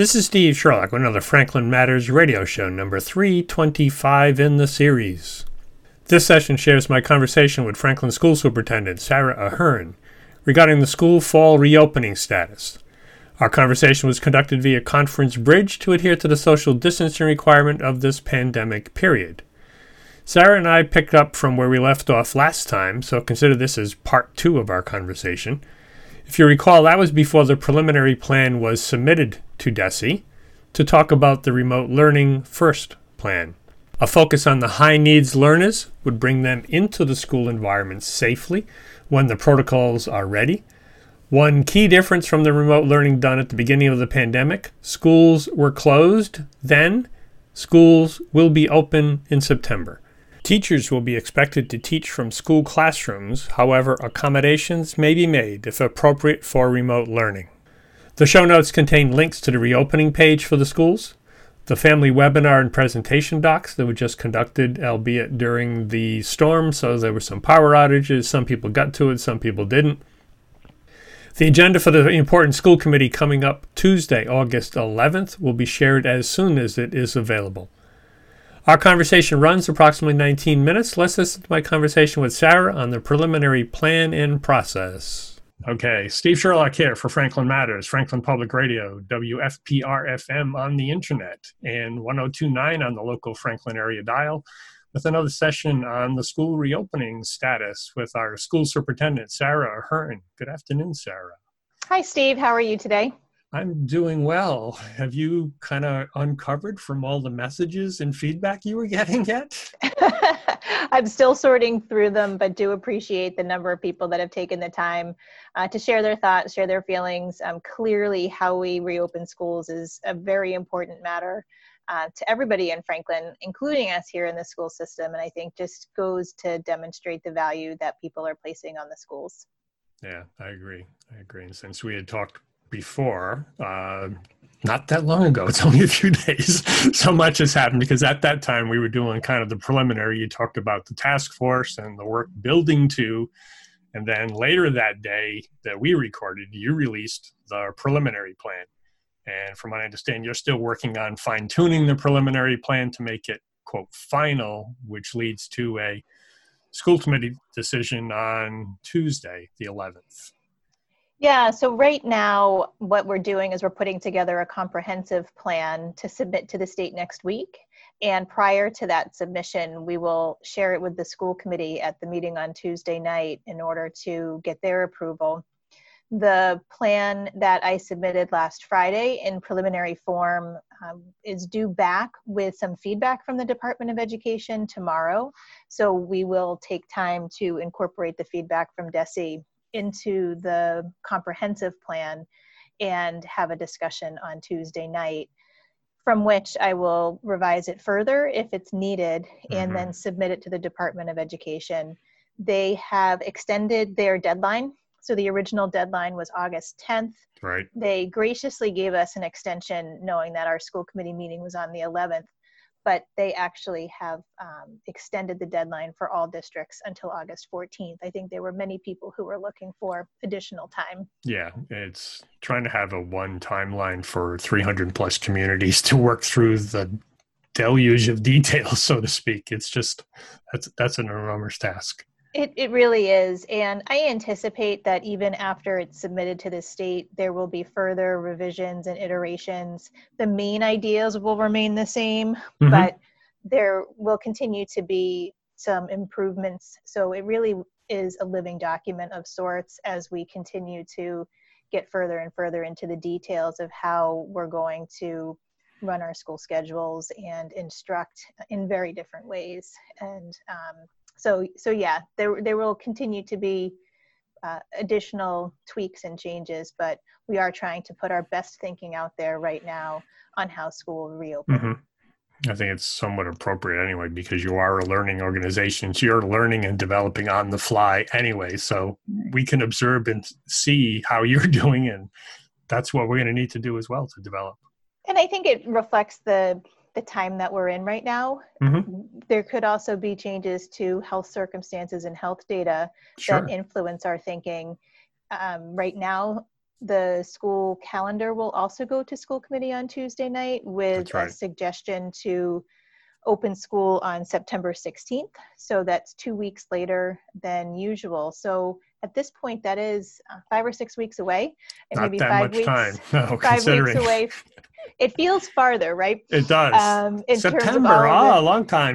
This is Steve Sherlock with another Franklin Matters radio show, number 325 in the series. This session shares my conversation with Franklin School Superintendent Sarah Ahern regarding the school fall reopening status. Our conversation was conducted via conference bridge to adhere to the social distancing requirement of this pandemic period. Sarah and I picked up from where we left off last time, so consider this as part 2 of our conversation. If you recall, that was before the preliminary plan was submitted to DESE to talk about the remote learning first plan. A focus on the high needs learners would bring them into the school environment safely when the protocols are ready. One key difference from the remote learning done at the beginning of the pandemic, schools were closed then. Schools will be open in September. Teachers will be expected to teach from school classrooms. However, accommodations may be made if appropriate for remote learning. The show notes contain links to the reopening page for the schools, the family webinar and presentation docs that were just conducted, albeit during the storm, so there were some power outages. Some people got to it, some people didn't. The agenda for the important school committee coming up Tuesday, August 11th, will be shared as soon as it is available. Our conversation runs approximately 19 minutes. Let's listen to my conversation with Sarah on the preliminary plan and process. Okay, Steve Sherlock here for Franklin Matters, Franklin Public Radio, WFPR-FM on the internet, and 1029 on the local Franklin area dial, with another session on the school reopening status with our school superintendent, Sarah Ahern. Good afternoon, Sarah. Hi, Steve. How are you today? I'm doing well. Have you kind of uncovered from all the messages and feedback you were getting yet? I'm still sorting through them, but do appreciate the number of people that have taken the time to share their thoughts, share their feelings. Clearly, how we reopen schools is a very important matter to everybody in Franklin, including us here in the school system. And I think just goes to demonstrate the value that people are placing on the schools. Yeah, I agree. And since we had talked before, not that long ago, it's only a few days, so much has happened, because at that time we were doing kind of the preliminary. You talked about the task force and the work building to, and then later that day that we recorded, you released the preliminary plan. And from what I understand, you're still working on fine-tuning the preliminary plan to make it, quote, final, which leads to a school committee decision on Tuesday, the 11th. Yeah, so right now what we're doing is we're putting together a comprehensive plan to submit to the state next week. And prior to that submission, we will share it with the school committee at the meeting on Tuesday night in order to get their approval. The plan that I submitted last Friday in preliminary form is due back with some feedback from the Department of Education tomorrow. So we will take time to incorporate the feedback from DESE into the comprehensive plan and have a discussion on Tuesday night, from which I will revise it further if it's needed, and then submit it to the Department of Education. They have extended their deadline. So the original deadline was August 10th. Right. They graciously gave us an extension knowing that our school committee meeting was on the 11th, but they actually have extended the deadline for all districts until August 14th. I think there were many people who were looking for additional time. Yeah, it's trying to have a one timeline for 300 plus communities to work through the deluge of details, so to speak. It's just, that's an enormous task. It really is. And I anticipate that even after it's submitted to the state, there will be further revisions and iterations. The main ideas will remain the same, but there will continue to be some improvements. So it really is a living document of sorts as we continue to get further and further into the details of how we're going to run our school schedules and instruct in very different ways. And So yeah, there will continue to be additional tweaks and changes, but we are trying to put our best thinking out there right now on how school will reopen. I think it's somewhat appropriate anyway, because you are a learning organization. So you're learning and developing on the fly anyway. So we can observe and see how you're doing, and that's what we're going to need to do as well to develop. And I think it reflects the time that we're in right now. There could also be changes to health circumstances and health data that influence our thinking. Right now, the school calendar will also go to school committee on Tuesday night with That's right. a suggestion to open school on September 16th. So that's 2 weeks later than usual. So at this point, that is 5 or 6 weeks away. It may Not be that 5 much weeks, time. No, 5 weeks considering. away. It feels farther, right? It does. In September, terms of all a long time.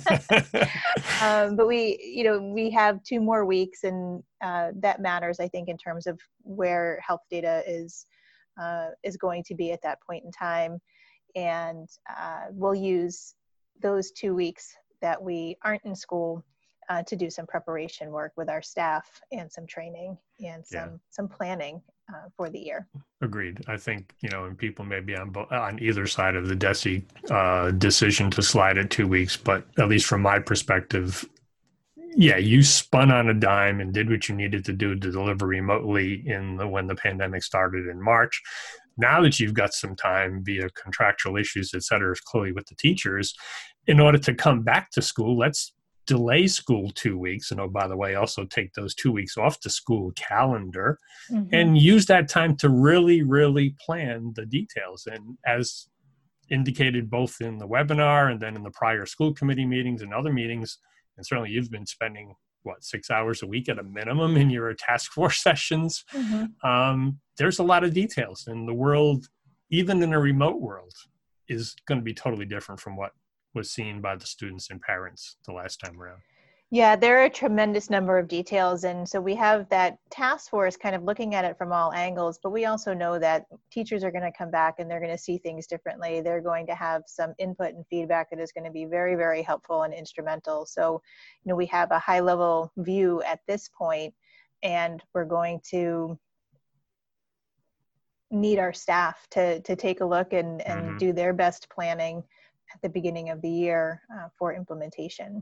but we have 2 more weeks, and that matters, I think, in terms of where health data is going to be at that point in time. And we'll use those 2 weeks that we aren't in school to do some preparation work with our staff and some training and some planning for the year. Agreed. I think, and people may be on either side of the DESE decision to slide it 2 weeks, but at least from my perspective, you spun on a dime and did what you needed to do to deliver remotely when the pandemic started in March. Now that you've got some time via contractual issues, et cetera, clearly with the teachers, in order to come back to school, let's delay school 2 weeks. And by the way, also take those 2 weeks off the school calendar and use that time to really, really plan the details. And as indicated both in the webinar and then in the prior school committee meetings and other meetings, and certainly you've been spending 6 hours a week at a minimum in your task force sessions. There's a lot of details, and the world, even in a remote world, is going to be totally different from what was seen by the students and parents the last time around. Yeah, there are a tremendous number of details. And so we have that task force kind of looking at it from all angles, but we also know that teachers are going to come back and they're going to see things differently. They're going to have some input and feedback that is going to be very, very helpful and instrumental. So, we have a high level view at this point, and we're going to need our staff to take a look and do their best planning at the beginning of the year for implementation.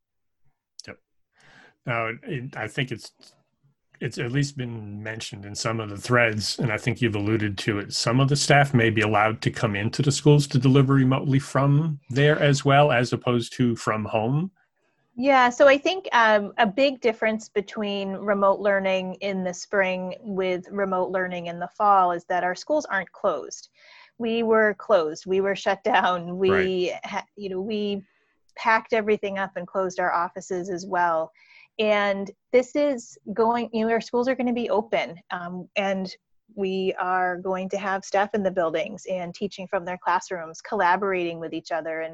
Now, I think it's at least been mentioned in some of the threads, and I think you've alluded to it. Some of the staff may be allowed to come into the schools to deliver remotely from there as well, as opposed to from home. Yeah, so I think a big difference between remote learning in the spring with remote learning in the fall is that our schools aren't closed. We were closed. We were shut down. We packed everything up and closed our offices as well. And this is going, our schools are going to be open, and we are going to have staff in the buildings and teaching from their classrooms, collaborating with each other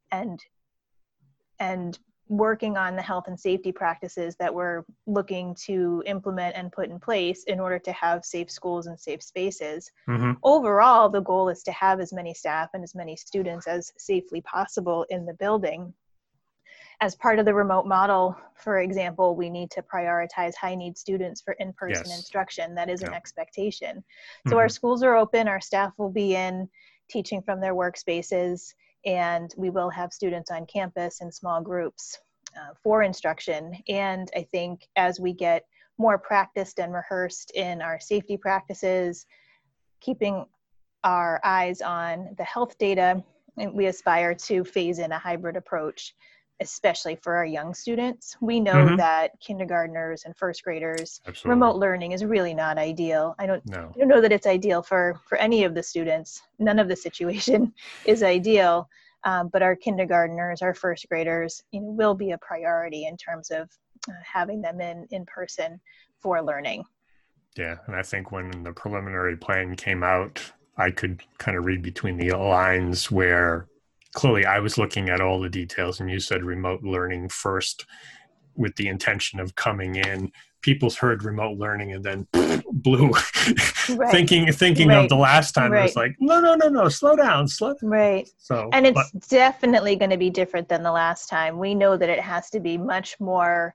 and working on the health and safety practices that we're looking to implement and put in place in order to have safe schools and safe spaces. Overall, the goal is to have as many staff and as many students as safely possible in the building. As part of the remote model, for example, we need to prioritize high-need students for in-person instruction. That is an expectation. So our schools are open, our staff will be in teaching from their workspaces, and we will have students on campus in small groups for instruction. And I think as we get more practiced and rehearsed in our safety practices, keeping our eyes on the health data, we aspire to phase in a hybrid approach, especially for our young students. We know that kindergartners and first graders, remote learning is really not ideal. I don't know that it's ideal for any of the students. None of the situation is ideal, but our kindergartners, our first graders, will be a priority in terms of having them in person for learning. Yeah, and I think when the preliminary plan came out, I could kind of read between the lines where clearly I was looking at all the details, and you said remote learning first with the intention of coming in. People's heard remote learning and then blew, thinking of the last time. It was like, no, slow down. Right. So, and it's definitely going to be different than the last time. We know that it has to be much more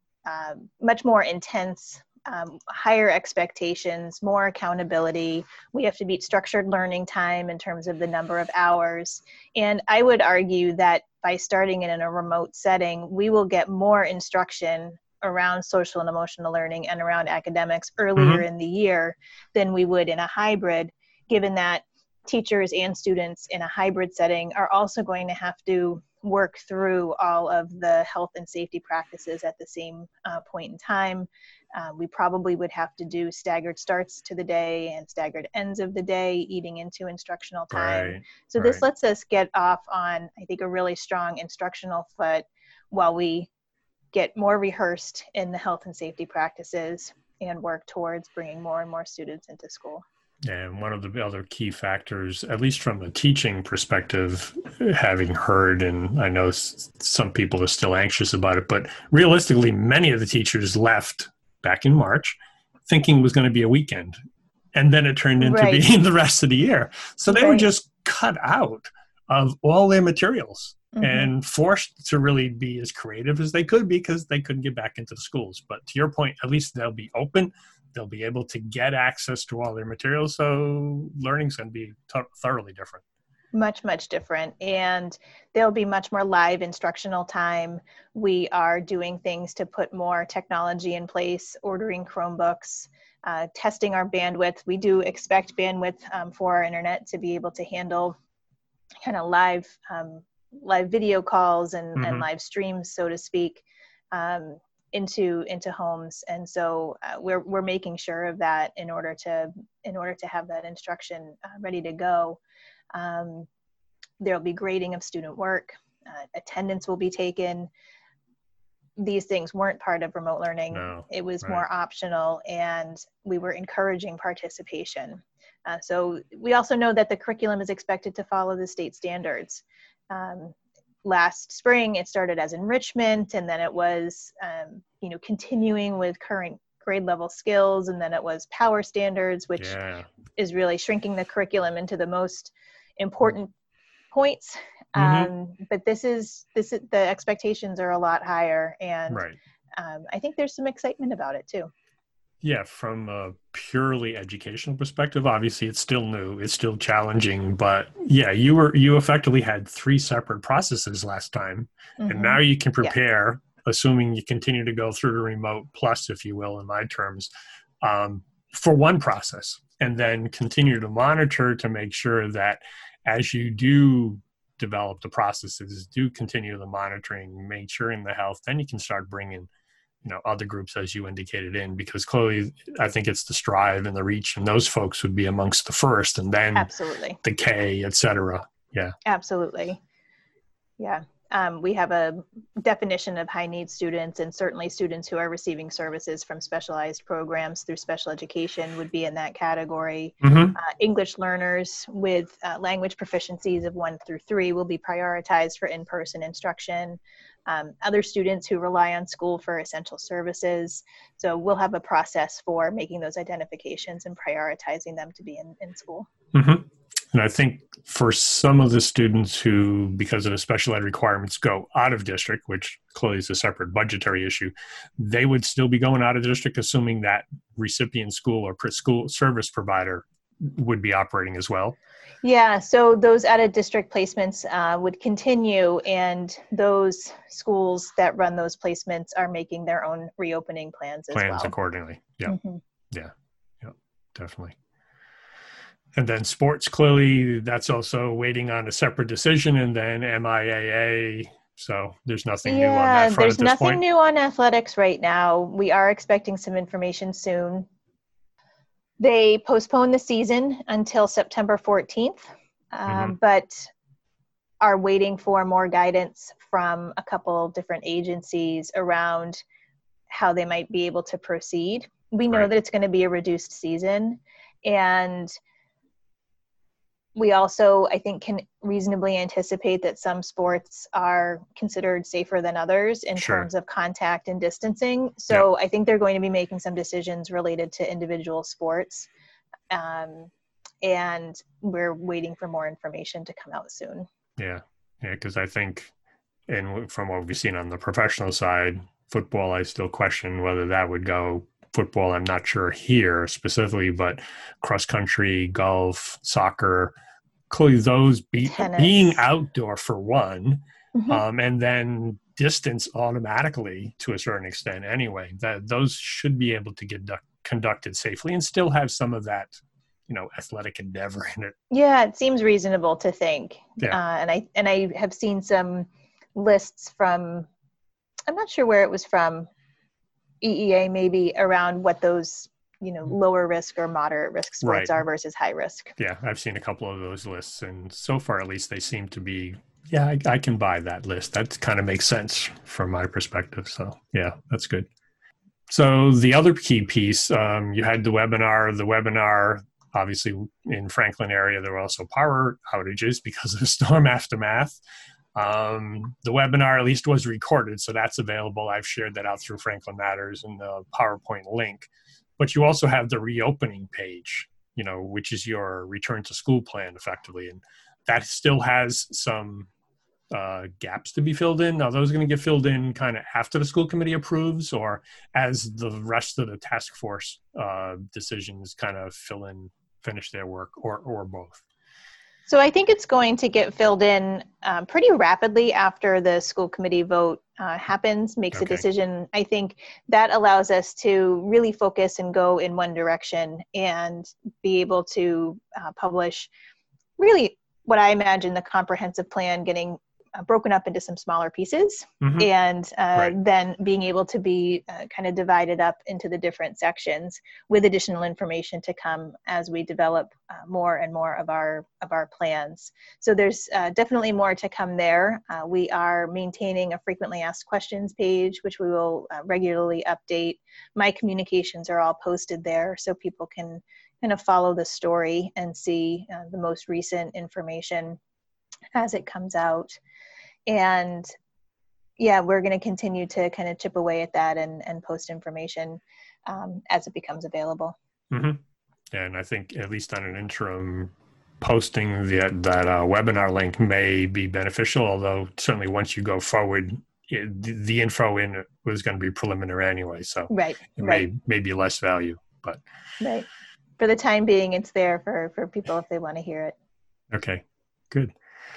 intense. Higher expectations, more accountability. We have to meet structured learning time in terms of the number of hours. And I would argue that by starting it in a remote setting, we will get more instruction around social and emotional learning and around academics earlier in the year than we would in a hybrid, given that teachers and students in a hybrid setting are also going to have to work through all of the health and safety practices at the same point in time. We probably would have to do staggered starts to the day and staggered ends of the day, eating into instructional time. Right, So this lets us get off on, I think, a really strong instructional foot while we get more rehearsed in the health and safety practices and work towards bringing more and more students into school. And one of the other key factors, at least from a teaching perspective, having heard, and I know some people are still anxious about it, but realistically, many of the teachers left back in March thinking it was going to be a weekend. And then it turned into being the rest of the year. So they were just cut out of all their materials and forced to really be as creative as they could because they couldn't get back into the schools. But to your point, at least they'll be open. They'll be able to get access to all their materials. So learning's going to be thoroughly different. Much, much different. And there'll be much more live instructional time. We are doing things to put more technology in place, ordering Chromebooks, testing our bandwidth. We do expect bandwidth for our internet to be able to handle kind of live video calls and live streams, so to speak, into homes. And so we're making sure of that in order to have that instruction ready to go. There'll be grading of student work, attendance will be taken. These things weren't part of remote learning. No, it was more optional, and we were encouraging participation. So we also know that the curriculum is expected to follow the state standards. Last spring, it started as enrichment, and then it was, continuing with current grade level skills, and then it was power standards, which is really shrinking the curriculum into the most important points. But the expectations are a lot higher, and I think there's some excitement about it too. Yeah, from a purely educational perspective, obviously it's still new, it's still challenging, but yeah, you effectively had 3 separate processes last time, and now you can prepare, assuming you continue to go through the remote plus, if you will, in my terms, for one process, and then continue to monitor to make sure that as you do develop the processes, do continue the monitoring, make sure in the health, then you can start bringing other groups, as you indicated, in, because clearly I think it's the Strive and the Reach, and those folks would be amongst the first, and then the K, et cetera. Yeah. Absolutely. Yeah. We have a definition of high need students, and certainly students who are receiving services from specialized programs through special education would be in that category. English learners with language proficiencies of 1 through 3 will be prioritized for in-person instruction. Other students who rely on school for essential services. So we'll have a process for making those identifications and prioritizing them to be in school. And I think for some of the students who, because of the special ed requirements, go out of district, which clearly is a separate budgetary issue, they would still be going out of district, assuming that recipient school or school service provider would be operating as well. Yeah, so those out of district placements would continue, and those schools that run those placements are making their own reopening plans as well. Accordingly. Yeah. Yeah, definitely. And then sports, clearly, that's also waiting on a separate decision, and then MIAA. So there's nothing new on that front at this point. There's nothing new on athletics right now. We are expecting some information soon. They postponed the season until September 14th, but are waiting for more guidance from a couple different agencies around how they might be able to proceed. We know that it's going to be a reduced season, and we also, I think, can reasonably anticipate that some sports are considered safer than others in terms of contact and distancing. So I think they're going to be making some decisions related to individual sports. And we're waiting for more information to come out soon. Yeah, because I think, and from what we've seen on the professional side, football, I still question whether that would go. Football, I'm not sure here specifically, but cross country, golf, soccer, clearly those being outdoor for one, and then distance automatically to a certain extent anyway, that those should be able to get conducted safely and still have some of that, athletic endeavor in it. Yeah, it seems reasonable to think. And I have seen some lists from, I'm not sure where it was from, EEA maybe, around what those, lower risk or moderate risk sports Right. are versus high risk. Yeah, I've seen a couple of those lists, and so far at least they seem to be, yeah, I can buy that list. That kind of makes sense from my perspective. So yeah, that's good. So the other key piece, you had the webinar. The webinar, obviously in Franklin area, there were also power outages because of storm aftermath. The webinar at least was recorded, so that's available. I've shared that out through Franklin Matters and the PowerPoint link. But you also have the reopening page, which is your return to school plan effectively. And that still has some gaps to be filled in. Now, those are going to get filled in kind of after the school committee approves, or as the rest of the task force decisions kind of finish their work, or both. So I think it's going to get filled in pretty rapidly after the school committee vote happens, makes a decision. I think that allows us to really focus and go in one direction and be able to publish really what I imagine the comprehensive plan getting broken up into some smaller pieces, and then being able to be kind of divided up into the different sections with additional information to come as we develop more and more of our plans. So there's definitely more to come there. We are maintaining a frequently asked questions page, which we will regularly update. My communications are all posted there, so people can kind of follow the story and see the most recent information as it comes out. And yeah, we're going to continue to kind of chip away at that and post information as it becomes available. And I think at least on an interim, posting that webinar link may be beneficial, although certainly once you go forward, the info in it was going to be preliminary anyway, so it may be less value. But for the time being, it's there for people if they want to hear it. Okay, good.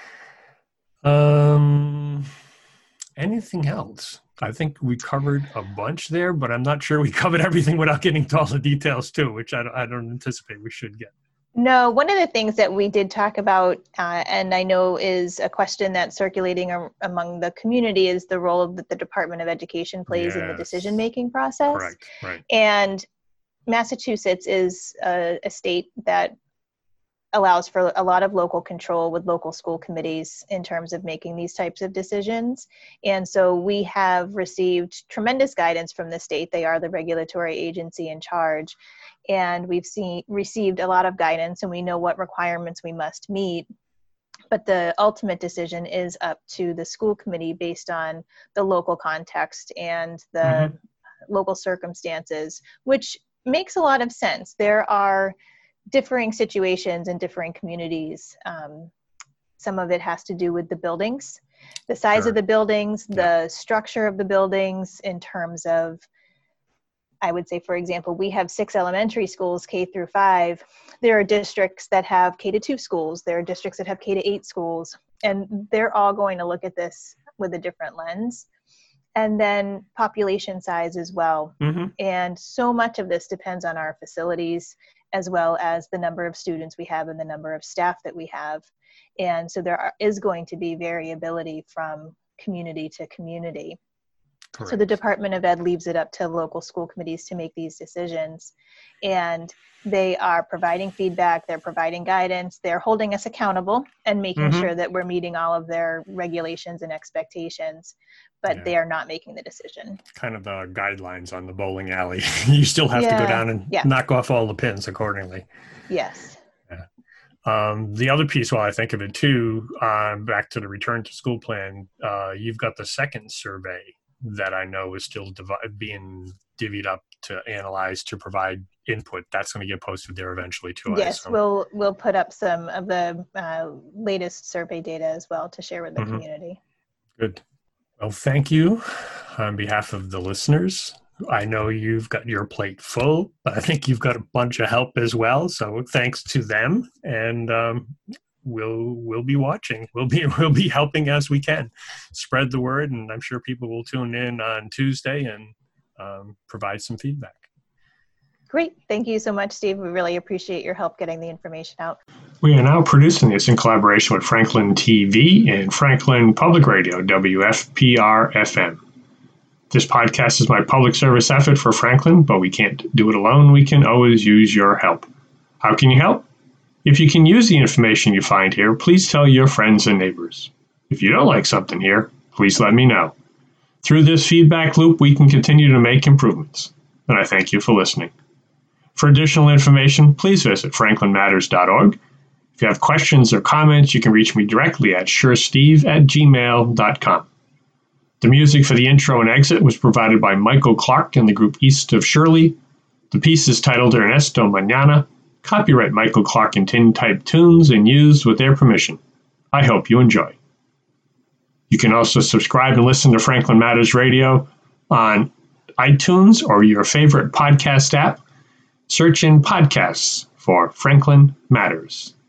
Anything else? I think we covered a bunch there, but I'm not sure we covered everything without getting to all the details too, which I don't anticipate we should get. No, one of the things that we did talk about, and I know is a question that's circulating among the community, is the role that the Department of Education plays in the decision-making process. Correct, right. And Massachusetts is a state that allows for a lot of local control with local school committees in terms of making these types of decisions. And so we have received tremendous guidance from the state. They are the regulatory agency in charge. And we've received a lot of guidance, and we know what requirements we must meet. But the ultimate decision is up to the school committee based on the local context and the local circumstances, which makes a lot of sense. There are differing situations in differing communities. Some of it has to do with the buildings, the size of the buildings, the structure of the buildings in terms of, I would say, for example, we have 6 elementary schools, K through 5. There are districts that have K to 2 schools. There are districts that have K to 8 schools. And they're all going to look at this with a different lens. And then population size as well. And so much of this depends on our facilities, as well as the number of students we have and the number of staff that we have. And so there is going to be variability from community to community. Correct. So the Department of Ed leaves it up to local school committees to make these decisions. And they are providing feedback, they're providing guidance, they're holding us accountable and making sure that we're meeting all of their regulations and expectations, but they are not making the decision. Kind of the guidelines on the bowling alley. You still have to go down and knock off all the pins accordingly. Yes. The other piece, while I think of it too, back to the return to school plan, you've got the second survey that I know is still being divvied up to analyze, to provide input. That's going to get posted there eventually too. Yes, we'll put up some of the latest survey data as well to share with the community. Good. Well, thank you on behalf of the listeners. I know you've got your plate full, but I think you've got a bunch of help as well. So thanks to them, and we'll be watching. We'll be helping as we can. Spread the word, and I'm sure people will tune in on Tuesday and provide some feedback. Great. Thank you so much, Steve. We really appreciate your help getting the information out. We are now producing this in collaboration with Franklin TV and Franklin Public Radio, WFPR-FM. This podcast is my public service effort for Franklin, but we can't do it alone. We can always use your help. How can you help? If you can use the information you find here, please tell your friends and neighbors. If you don't like something here, please let me know. Through this feedback loop, we can continue to make improvements. And I thank you for listening. For additional information, please visit franklinmatters.org. If you have questions or comments, you can reach me directly at suresteve@gmail.com. The music for the intro and exit was provided by Michael Clark and the group East of Shirley. The piece is titled Ernesto Mañana. Copyright Michael Clark and Tintype Tunes and used with their permission. I hope you enjoy. You can also subscribe and listen to Franklin Matters Radio on iTunes or your favorite podcast app. Search in podcasts for Franklin Matters.